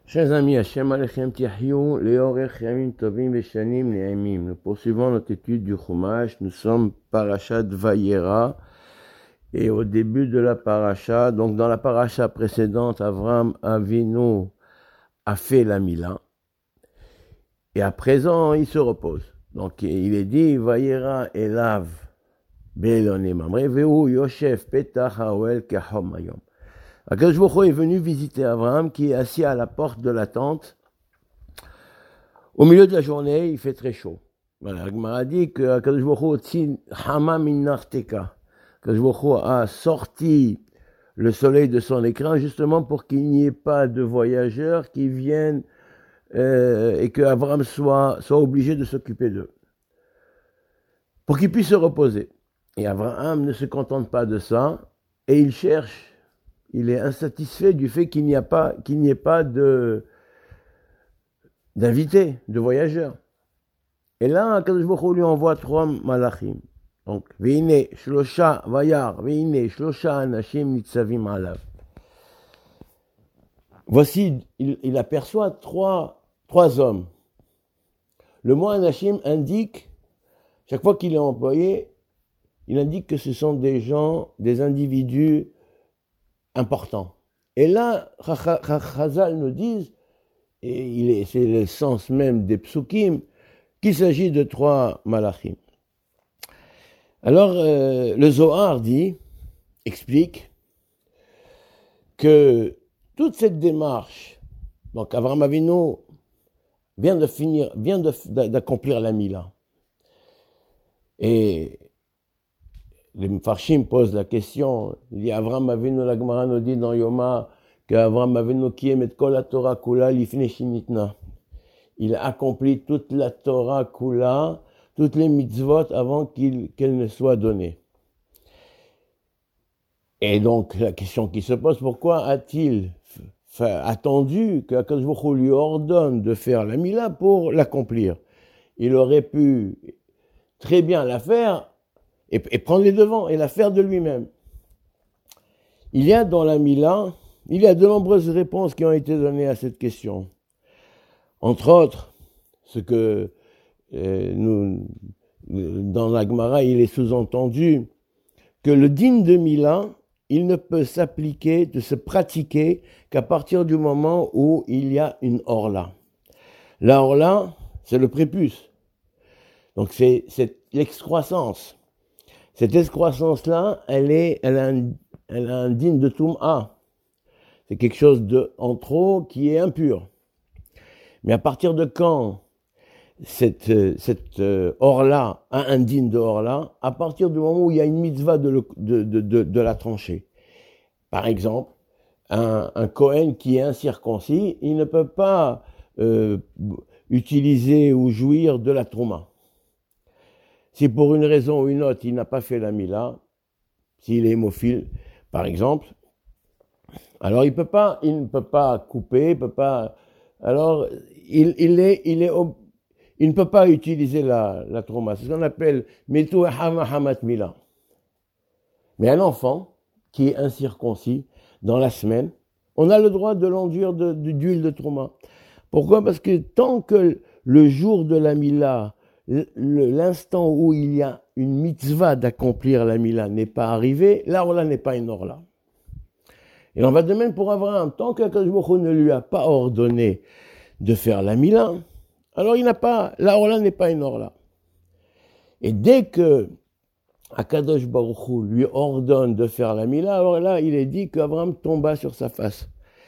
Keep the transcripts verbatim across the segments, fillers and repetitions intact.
Chers amis, Hashem Alechem Tiahyou, Leorech Yamim Tovim Veshanim Ne'emim. Nous poursuivons notre étude du Chumash. Nous sommes Parashat Vayera. Et au début de la Parasha, donc dans la Parasha précédente, Avram Avinu a fait la Mila. Et à présent, il se repose. Donc il est dit, Vayera Elav Be'elonim Amre Ve'u Yoshev Petach Ha'oel Kachom Hayom. Akadosh Baruch Hu est venu visiter Abraham qui est assis à la porte de la tente. Au milieu de la journée, il fait très chaud. Voilà, Gemara dit que Akadosh Baruch Hu tzin hama min narteka. Akadosh Baruch Hu a sorti le soleil de son écran justement pour qu'il n'y ait pas de voyageurs qui viennent euh, et que Abraham soit, soit obligé de s'occuper d'eux. Pour qu'il puisse se reposer. Et Abraham ne se contente pas de ça et il cherche. Il est insatisfait du fait qu'il n'y a pas, qu'il n'y ait pas de, d'invités, de voyageurs. Et là, Akadosh Baruch Hu lui envoie trois malachim. Donc, Veine, Shlosha, Vayar, Veine, Shlosha, Anashim, Nitzavim, Alav. Voici, il, il aperçoit trois, trois hommes. Le mot Anashim indique, chaque fois qu'il est employé, il indique que ce sont des gens, des individus important. Et là, Chazal nous dit, et il est, c'est le sens même des psukim, qu'il s'agit de trois malachim. Alors, euh, le Zohar dit, explique, que toute cette démarche, donc Avraham Avinu vient de finir, vient de, d'accomplir la Mila. Et les Mfarshim posent la question, il dit Avraham Avinu, la Gemara nous dit dans Yoma qu'Avraham Avinu kiem et kol la Torah kula lifnei shenitna. Il a accompli toute la Torah kula, toutes les mitzvot avant qu'il, qu'elle ne soit donnée. Et donc la question qui se pose, pourquoi a-t-il fait, attendu qu'Akadosh Baruch Hu lui ordonne de faire la Mila pour l'accomplir? Il aurait pu très bien la faire Et, et prendre les devants et la faire de lui-même. Il y a dans la Mila, il y a de nombreuses réponses qui ont été données à cette question. Entre autres, ce que euh, nous, dans la Gemara, il est sous-entendu que le din de Mila, il ne peut s'appliquer, de se pratiquer qu'à partir du moment où il y a une orla. La orla, c'est le prépuce. Donc c'est, c'est l'excroissance. Cette excroissance-là, elle, est, elle, a un, elle a un din de Toum'a. C'est quelque chose de, en trop qui est impur. Mais à partir de quand cette, cette euh, orla a un din de orla? À partir du moment où il y a une mitzvah de, le, de, de, de, de la trancher. Par exemple, un, un Kohen qui est incirconcis, il ne peut pas euh, utiliser ou jouir de la Trouma. Si pour une raison ou une autre, il n'a pas fait la Mila, s'il est hémophile, par exemple, alors il peut pas, il ne peut pas couper, il peut pas, alors il, il est, il est, il ne peut pas utiliser la, la trauma. C'est ce qu'on appelle Metu Hamat Mila. Mais un enfant qui est incirconcis dans la semaine, on a le droit de l'enduire de, de, d'huile de trauma. Pourquoi? Parce que tant que le jour de la Mila, l'instant où il y a une mitzvah d'accomplir la Mila n'est pas arrivé, la orla n'est pas une orla. Et on va de même pour Abraham. Tant qu'Akadosh Baruch Hu ne lui a pas ordonné de faire la Mila, alors il n'a pas, la orla n'est pas une orla. Et dès que Akadosh Baruch Hu lui ordonne de faire la Mila, alors là, il est dit qu'Abraham tomba sur sa face.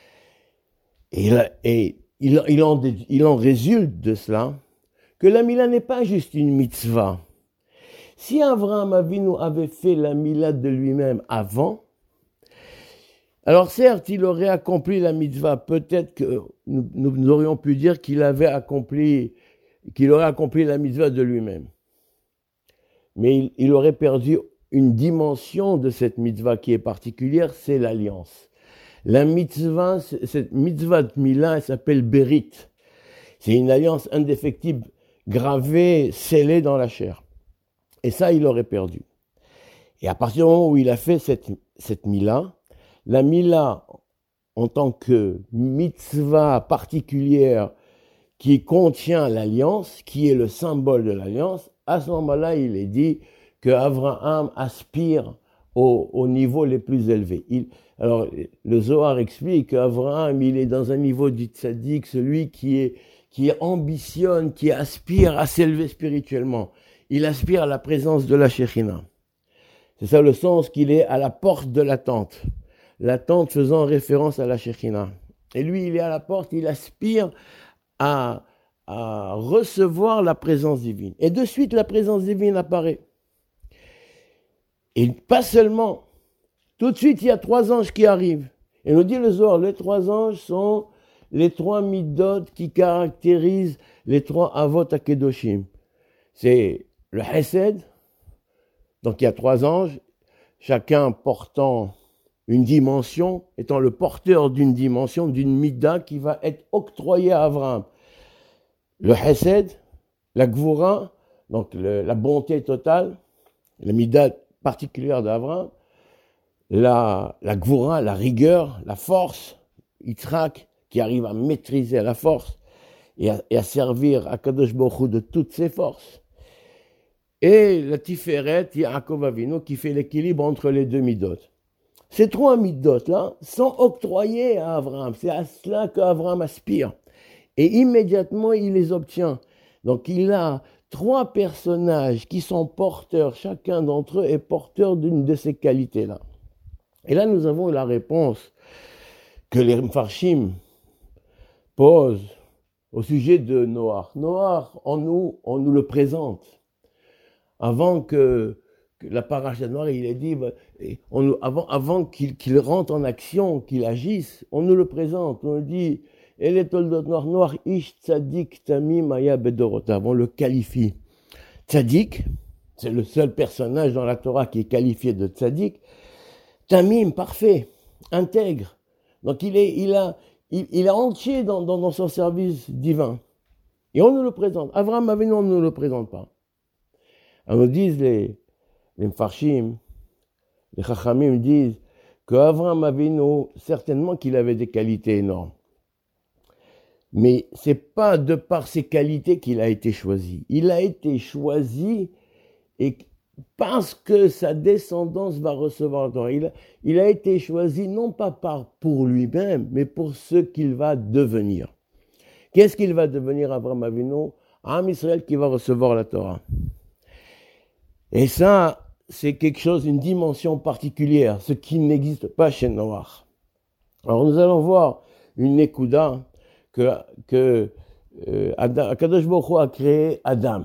Et, là, et il, il, en, il en résulte de cela que la Mila n'est pas juste une mitzvah. Si Avraham Avinu avait fait la Mila de lui-même avant, alors certes, il aurait accompli la mitzvah. Peut-être que nous, nous aurions pu dire qu'il avait accompli, qu'il aurait accompli la mitzvah de lui-même. Mais il, il aurait perdu une dimension de cette mitzvah qui est particulière, c'est l'alliance. La mitzvah, cette mitzvah de Mila, elle s'appelle Berit. C'est une alliance indéfectible, gravée, scellée dans la chair. Et ça, il aurait perdu. Et à partir du moment où il a fait cette, cette Mila, la Mila, en tant que mitzvah particulière qui contient l'alliance, qui est le symbole de l'alliance, à ce moment-là, il est dit que Abraham aspire au, au niveau les plus élevés. Il, alors, le Zohar explique qu'Abraham, il est dans un niveau du tzaddik, celui qui est, qui ambitionne, qui aspire à s'élever spirituellement. Il aspire à la présence de la Shekhinah. C'est ça le sens qu'il est à la porte de la tente. La tente faisant référence à la Shekhinah. Et lui, il est à la porte, il aspire à, à recevoir la présence divine. Et de suite, la présence divine apparaît. Et pas seulement. Tout de suite, il y a trois anges qui arrivent. Et nous dit le Zohar, les trois anges sont les trois midot qui caractérisent les trois avot akedoshim. C'est le Hesed. Donc il y a trois anges, chacun portant une dimension, étant le porteur d'une dimension, d'une mida qui va être octroyée à Abraham. Le Hesed, la Gvura, donc le, la bonté totale, la mida particulière d'Abraham, la, la Gvura, la rigueur, la force, Yitzhak, qui arrive à maîtriser la force et à, et à servir à Kadosh Baruch Hu de toutes ses forces. Et la Tiferet, Yaakov Avinu, qui fait l'équilibre entre les deux midot. Ces trois midot-là sont octroyés à Abraham. C'est à cela qu'Abraham aspire. Et immédiatement, il les obtient. Donc, il a trois personnages qui sont porteurs, chacun d'entre eux est porteur d'une de ces qualités-là. Et là, nous avons la réponse que les Mfarshim posent au sujet de Noach. Noach, en nous, on nous le présente. Avant que, que la paracha de Noach, il est dit, on, avant, avant qu'il, qu'il rentre en action, qu'il agisse, on nous le présente. On nous dit, El est toldot Noach, Noach ish tzadik tamim aya bedorotav. On le qualifie. Tzadik, c'est le seul personnage dans la Torah qui est qualifié de tzadik. Tamim, parfait, intègre. Donc il est, il a, il, il est entier dans, dans, dans son service divin. Et on nous le présente. Abraham Avinu, on ne nous le présente pas. On nous dit, les, les Mfarshim, les Chachamim disent qu'Abraham Avinu, certainement qu'il avait des qualités énormes. Mais c'est pas de par ses qualités qu'il a été choisi. Il a été choisi et parce que sa descendance va recevoir le Torah. Il, il a été choisi non pas par, pour lui-même, mais pour ce qu'il va devenir. Qu'est-ce qu'il va devenir, Abraham Avinu? Un Israël qui va recevoir la Torah. Et ça, c'est quelque chose, une dimension particulière, ce qui n'existe pas chez Noach. Alors nous allons voir une Nekuda que, que euh, Akadosh Baruch Hu a créé Adam.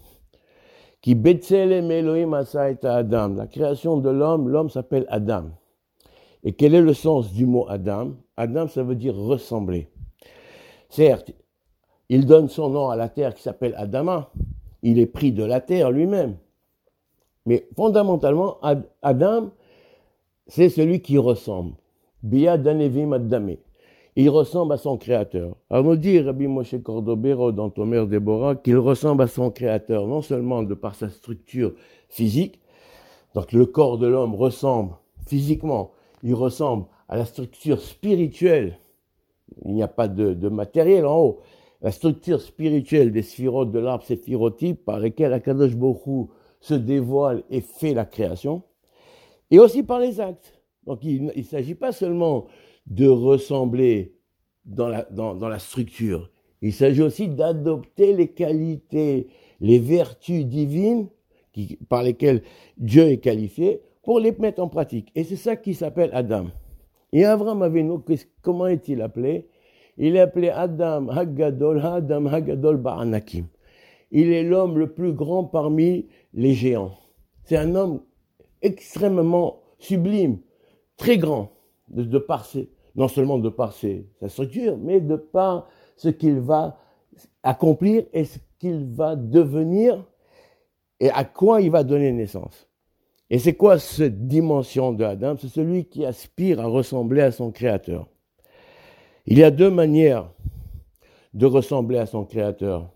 Qui Betzelem Elohim asa et Adam. La création de l'homme, l'homme s'appelle Adam. Et quel est le sens du mot Adam? Adam, ça veut dire ressembler. Certes, il donne son nom à la terre qui s'appelle Adama. Il est pris de la terre lui-même. Mais fondamentalement, Adam, c'est celui qui ressemble. Bia danevim adame. Il ressemble à son créateur. Alors nous dit Rabbi Moshe Cordobero dans Tomer Déborah qu'il ressemble à son créateur, non seulement de par sa structure physique, donc le corps de l'homme ressemble physiquement, il ressemble à la structure spirituelle. Il n'y a pas de, de matériel en haut. La structure spirituelle des sphirotes de l'arbre séphirotype par lesquels Akadosh Baruch Hu se dévoile et fait la création, et aussi par les actes. Donc il ne s'agit pas seulement de ressembler dans la, dans, dans la structure, il s'agit aussi d'adopter les qualités, les vertus divines qui, par lesquelles Dieu est qualifié, pour les mettre en pratique. Et c'est ça qui s'appelle Adam. Et Abraham Avinu, comment est-il appelé? Il est appelé Adam Hagadol, Adam Hagadol Ba'anakim. Il est l'homme le plus grand parmi les géants. C'est un homme extrêmement sublime, très grand, de, de par ses, non seulement de par ses, sa structure, mais de par ce qu'il va accomplir et ce qu'il va devenir et à quoi il va donner naissance. Et c'est quoi cette dimension de Adam? C'est celui qui aspire à ressembler à son Créateur. Il y a deux manières de ressembler à son Créateur.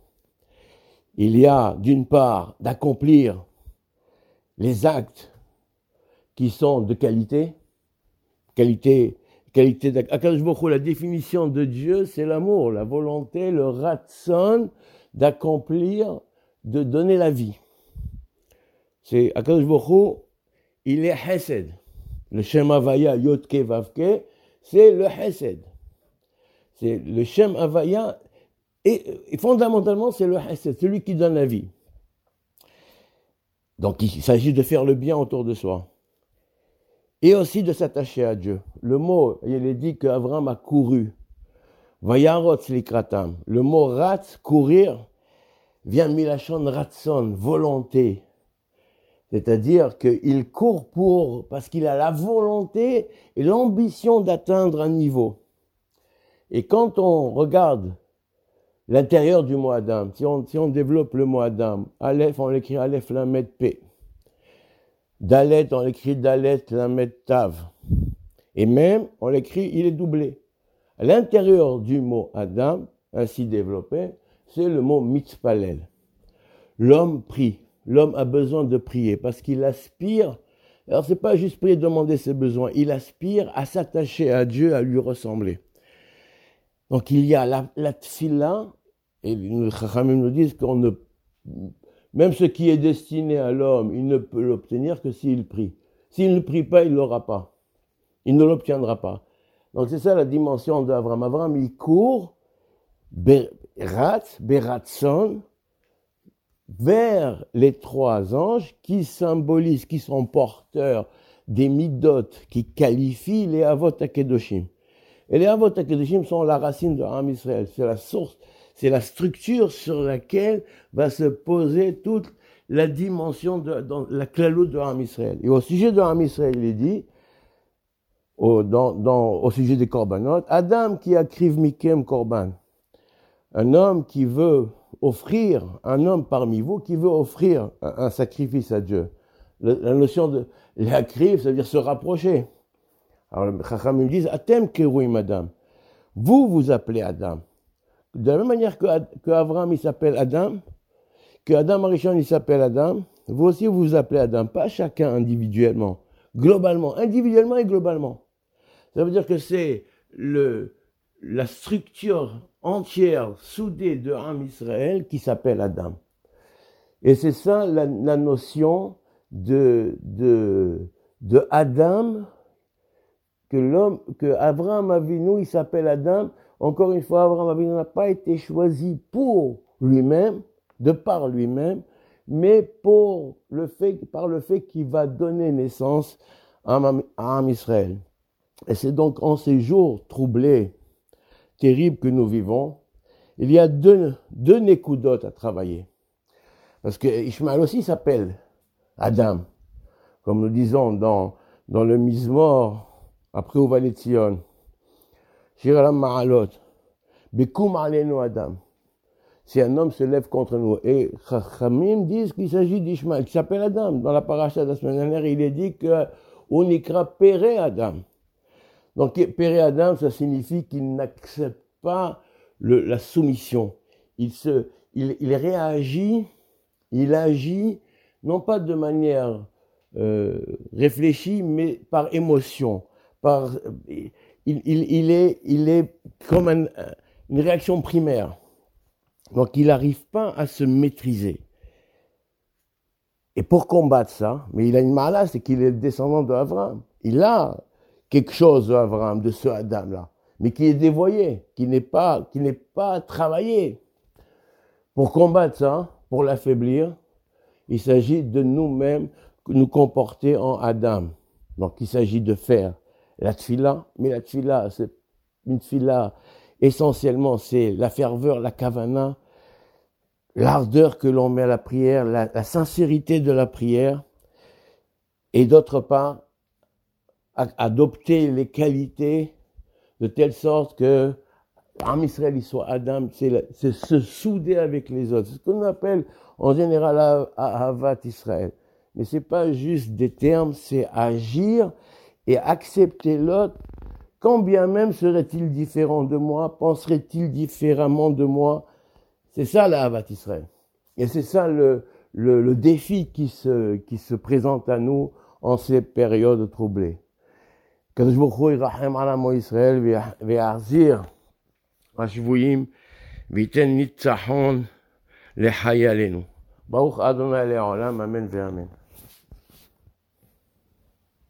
Il y a, d'une part, d'accomplir les actes qui sont de qualité, qualité qualité d'Akadosh Baruch Hu, la définition de Dieu, c'est l'amour, la volonté, le ratson d'accomplir, de donner la vie. C'est Akadosh Baruch Hu, il est Hesed. Le Shem Havaya Yotke Vavke, c'est le Hesed. C'est le Shem Havaya, et, et fondamentalement, c'est le Hesed, celui qui donne la vie. Donc, il s'agit de faire le bien autour de soi. Et aussi de s'attacher à Dieu. Le mot, il est dit qu'Abraham a couru. Vayarotz likratam. Le mot ratz, courir, vient milachon ratson, volonté. C'est-à-dire qu'il court pour, parce qu'il a la volonté et l'ambition d'atteindre un niveau. Et quand on regarde l'intérieur du mot Adam, si on, si on développe le mot Adam, Aleph, on l'écrit Aleph Lamed P. Dalet, on l'écrit Dalet Lamed Tav. Et même, on l'écrit, il est doublé. À l'intérieur du mot Adam, ainsi développé, c'est le mot Mitzpalel. L'homme prie. L'homme a besoin de prier parce qu'il aspire. Alors, c'est pas juste prier, demander ses besoins. Il aspire à s'attacher à Dieu, à lui ressembler. Donc, il y a la, la tfila, et les Chachamim nous disent qu'on ne, même ce qui est destiné à l'homme, il ne peut l'obtenir que s'il prie. S'il ne prie pas, il ne l'aura pas. Il ne l'obtiendra pas. Donc, c'est ça la dimension d'Avram. Avram, il court, berat, beratson, vers les trois anges qui symbolisent, qui sont porteurs des midot, qui qualifient les avot akedoshim. Et les avot akedoshim sont la racine de Am Israël. C'est la source, c'est la structure sur laquelle va se poser toute la dimension de, dans la klalout de Am Israël. Et au sujet de Am Israël, il est dit, au, dans, dans, au sujet des korbanot, Adam qui akriv mikem korban. Un homme qui veut offrir, un homme parmi vous qui veut offrir un, un sacrifice à Dieu. Le, la notion de l'akriv, ça veut dire se rapprocher. Alors les Chachamim disent, Atem kerouim Adam. Vous vous appelez Adam. De la même manière que, que Abraham il s'appelle Adam, que Adam Arishon il s'appelle Adam, vous aussi vous vous appelez Adam. Pas chacun individuellement, globalement, individuellement et globalement. Ça veut dire que c'est le, la structure entière, soudée de Am Israël qui s'appelle Adam. Et c'est ça la, la notion de, de, de Adam, que l'homme, que Abraham Avinu, il s'appelle Adam. Encore une fois, Abraham Avinu n'a pas été choisi pour lui-même, de par lui-même, mais pour le fait, par le fait qu'il va donner naissance à Am Israël. Et c'est donc en ces jours troublés, terribles que nous vivons, il y a deux, deux nékoudotes à travailler. Parce que Ishmaël aussi s'appelle Adam. Comme nous disons dans, dans le Mizmor, après Uvalet Tzion. Shir Alam Ma'alot. Bekum Alenu Adam. Si un homme se lève contre nous. Et Chachamim disent qu'il s'agit d'Ishmaël, qui s'appelle Adam. Dans la paracha de la semaine dernière, il est dit qu'on ykra Péré Adam. Donc, Péré Adam, ça signifie qu'il n'accepte pas le, la soumission. Il, se, il, il réagit, il agit, non pas de manière euh, réfléchie, mais par émotion. Par, il, il, il, est, il est comme un, une réaction primaire. Donc, il n'arrive pas à se maîtriser. Et pour combattre ça, mais il a une mala, c'est qu'il est le descendant d'Abraham. Il a quelque chose d'Abraham, de ce Adam-là, mais qui est dévoyé, qui n'est pas, qui n'est pas travaillé. Pour combattre ça, pour l'affaiblir, il s'agit de nous-mêmes nous comporter en Adam. Donc, il s'agit de faire la tfila, mais la tfila, c'est une tfila, essentiellement, c'est la ferveur, la kavana, l'ardeur que l'on met à la prière, la, la sincérité de la prière, et d'autre part, adopter les qualités de telle sorte que Am Israël, il soit Adam, c'est, c'est se souder avec les autres. C'est ce qu'on appelle en général Ahavat Israël. Mais c'est pas juste des termes, c'est agir et accepter l'autre, quand bien même serait-il différent de moi, penserait-il différemment de moi. C'est ça l'Ahavat Israël. Et c'est ça le, le, le défi qui se, qui se présente à nous en ces périodes troublées. הקדוש ברוך הוא ירחם על עמו ישראל ויחזיר השבויים וייתן ניצחון לחיילינו. ברוך אדוני לעולם, אמן ואמן.